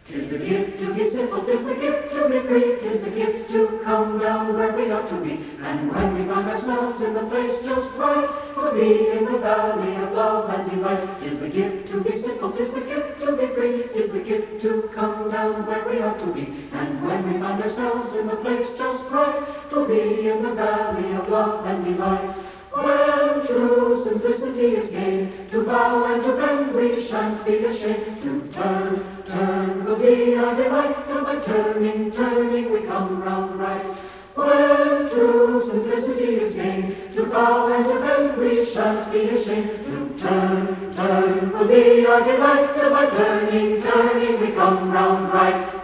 'Tis a gift to be simple, 'tis a gift to be free, 'tis a gift to come down where we ought to be. And when we find ourselves in the place just right, to be in the valley of love and delight. 'Tis a gift to be simple, 'tis a gift to be free, 'tis a gift to come down where we ought to be. And when we find ourselves in the place just right, to be in the valley of love and delight. When true simplicity is gained, to bow and to bend we shan't be ashamed. To turn will be our delight, till by turning we come round right. When true simplicity is gained, to bow and to bend we shan't be ashamed. To turn will be our delight, till by turning we come round right.